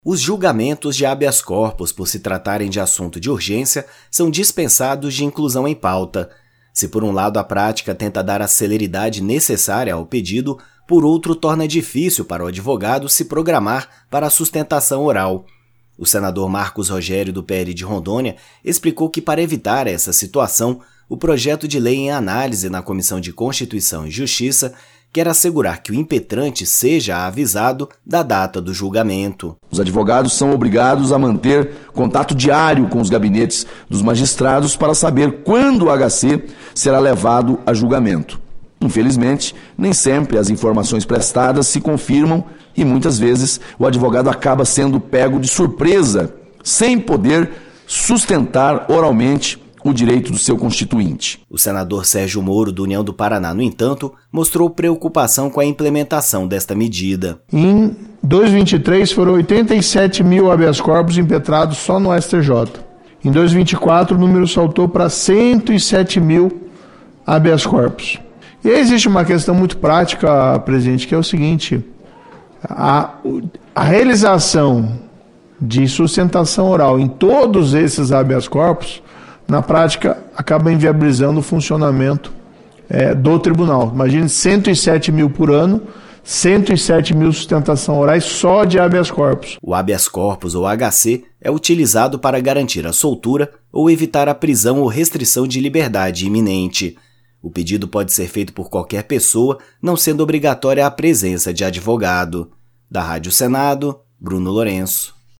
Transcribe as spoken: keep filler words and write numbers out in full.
Os julgamentos de habeas corpus, por se tratarem de assunto de urgência, são dispensados de inclusão em pauta. Se por um lado a prática tenta dar a celeridade necessária ao pedido, por outro torna difícil para o advogado se programar para a sustentação oral. O senador Marcos Rogério, do P L de Rondônia, explicou que para evitar essa situação, o projeto de lei em análise na Comissão de Constituição e Justiça quer assegurar que o impetrante seja avisado da data do julgamento. Os advogados são obrigados a manter contato diário com os gabinetes dos magistrados para saber quando o H C será levado a julgamento. Infelizmente, nem sempre as informações prestadas se confirmam e muitas vezes o advogado acaba sendo pego de surpresa, sem poder sustentar oralmente o direito do seu constituinte. O senador Sérgio Moro, do União do Paraná, no entanto, mostrou preocupação com a implementação desta medida. Em dois mil e vinte e três, foram oitenta e sete mil habeas corpus impetrados só no S T J. Em dois mil e vinte e quatro, o número saltou para cento e sete mil habeas corpus. E aí existe uma questão muito prática, presidente, que é o seguinte: a, a realização de sustentação oral em todos esses habeas corpus, na prática, acaba inviabilizando o funcionamento é, do tribunal. Imagine cento e sete mil por ano, cento e sete mil sustentação orais só de habeas corpus. O habeas corpus, ou H C, é utilizado para garantir a soltura ou evitar a prisão ou restrição de liberdade iminente. O pedido pode ser feito por qualquer pessoa, não sendo obrigatória a presença de advogado. Da Rádio Senado, Bruno Lourenço.